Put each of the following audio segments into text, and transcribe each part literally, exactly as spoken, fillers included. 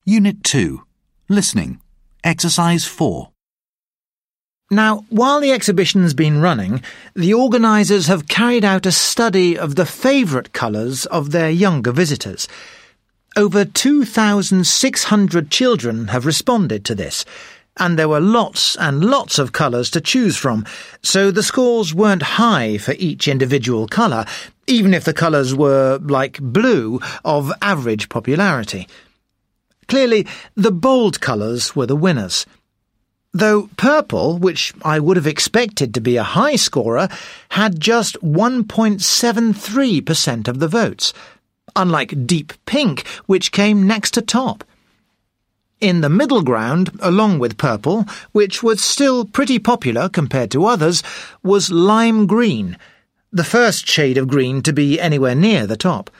Unit two. Listening. Exercise four. Now, while the exhibition's been running, the organisers have carried out a study of the favourite colours of their younger visitors. Over two thousand six hundred children have responded to this, and there were lots and lots of colours to choose from, so the scores weren't high for each individual colour, even if the colours were, like blue, of average popularity. Clearly, the bold colours were the winners. Though purple, which I would have expected to be a high scorer, had just one point seven three percent of the votes, unlike deep pink, which came next to top. In the middle ground, along with purple, which was still pretty popular compared to others, was lime green, the first shade of green to be anywhere near the top.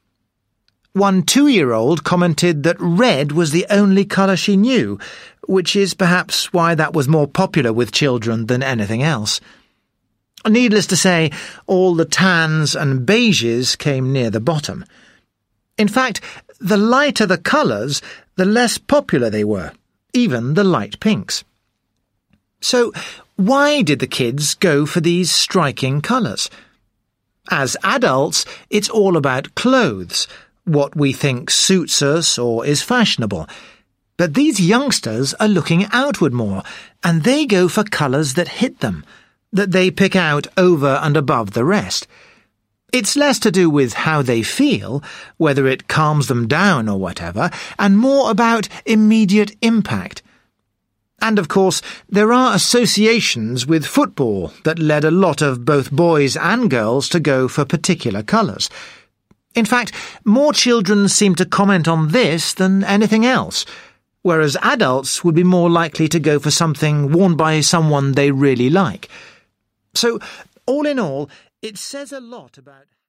One two-year-old commented that red was the only colour she knew, which is perhaps why that was more popular with children than anything else. Needless to say, all the tans and beiges came near the bottom. In fact, the lighter the colours, the less popular they were, even the light pinks. So, why did the kids go for these striking colours? As adults, it's all about clothes, what we think suits us or is fashionable. But these youngsters are looking outward more, and they go for colours that hit them, that they pick out over and above the rest. It's less to do with how they feel, whether it calms them down or whatever, and more about immediate impact. And of course, there are associations with football that led a lot of both boys and girls to go for particular colours. In fact, more children seem to comment on this than anything else, whereas adults would be more likely to go for something worn by someone they really like. So, all in all, it says a lot about